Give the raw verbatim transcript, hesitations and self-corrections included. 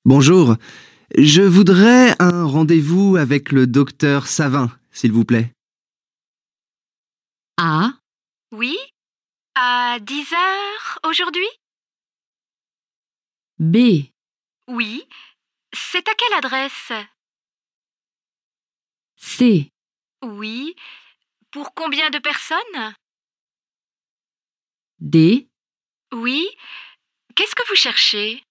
Bonjour, je voudrais un rendez-vous avec le docteur Savin, s'il vous plaît. A, Oui? À dix heures aujourd'hui? B, Oui. C'est à quelle adresse? C, Oui. Pour combien de personnes? D, Oui. Qu'est-ce que vous cherchez?